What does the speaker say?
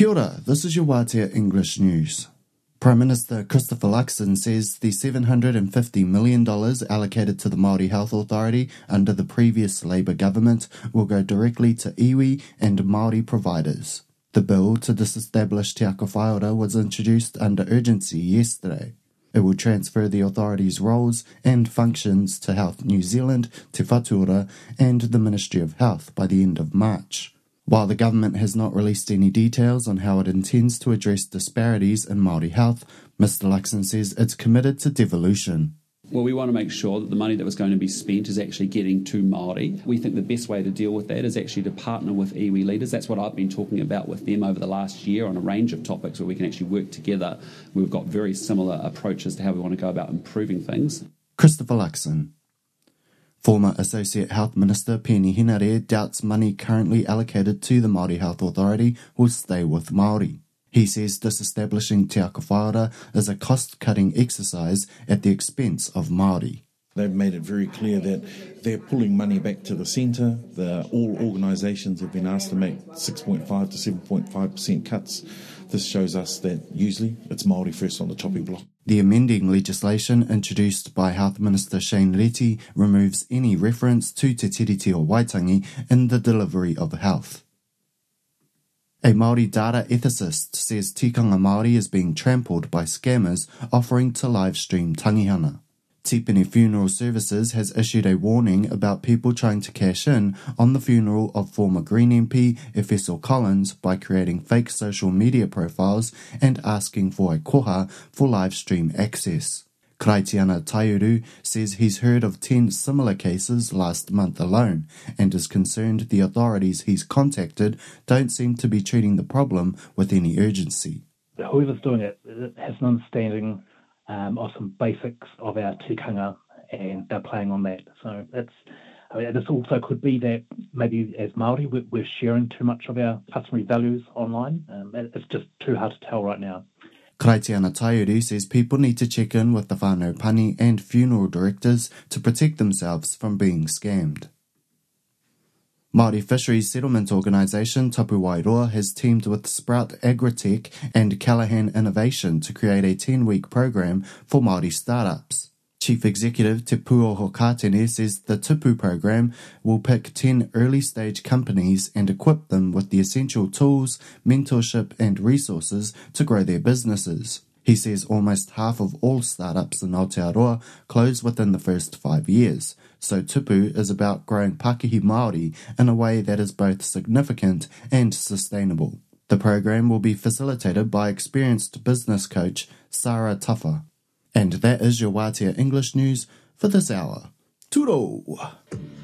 Kia ora, this is your Wātea English News. Prime Minister Christopher Luxon says the $750 million allocated to the Māori Health Authority under the previous Labour government will go directly to iwi and Māori providers. The bill to disestablish Te Ako Whaiora was introduced under urgency yesterday. It will transfer the authority's roles and functions to Health New Zealand, Te Whatuora and the Ministry of Health by the end of March. While the government has not released any details on how it intends to address disparities in Māori health, Mr Luxon says it's committed to devolution. Well, we want to make sure that the money that was going to be spent is actually getting to Māori. We think the best way to deal with that is actually to partner with iwi leaders. That's what I've been talking about with them over the last year on a range of topics where we can actually work together. We've got very similar approaches to how we want to go about improving things. Christopher Luxon. Former Associate Health Minister Peeni Henare doubts money currently allocated to the Māori Health Authority will stay with Māori. He says disestablishing Te Ako Whaiora is a cost-cutting exercise at the expense of Māori. They've made it very clear that they're pulling money back to the centre. All organisations have been asked to make 6.5 to 7.5% cuts. This shows us that usually it's Māori first on the chopping block. The amending legislation introduced by Health Minister Shane Reti removes any reference to Te Tiriti o Waitangi in the delivery of health. A Māori data ethicist says tikanga Māori is being trampled by scammers offering to live stream tangihanga. Tipene Funeral Services has issued a warning about people trying to cash in on the funeral of former Green MP Efeso Collins by creating fake social media profiles and asking for a koha for live stream access. Kraitiana Taiuru says he's heard of 10 similar cases last month alone and is concerned the authorities he's contacted don't seem to be treating the problem with any urgency. Whoever's doing it has an understanding of some basics of our tikanga, and they're playing on that. So this also could be that maybe as Māori we're sharing too much of our customary values online. It's just too hard to tell right now. Kraitiana Taiuru says people need to check in with the whānau pani and funeral directors to protect themselves from being scammed. Māori Fisheries Settlement Organisation Tapu Wairoa has teamed with Sprout Agritech and Callaghan Innovation to create a 10-week program for Māori startups. Chief Executive Te Puoho Kātene says the Tupu program will pick 10 early-stage companies and equip them with the essential tools, mentorship and resources to grow their businesses. He says almost half of all startups in Aotearoa close within the first 5 years, so Tupu is about growing Pākehī Māori in a way that is both significant and sustainable. The program will be facilitated by experienced business coach Sarah Tuffa. And that is your Wātea English News for this hour. Turo!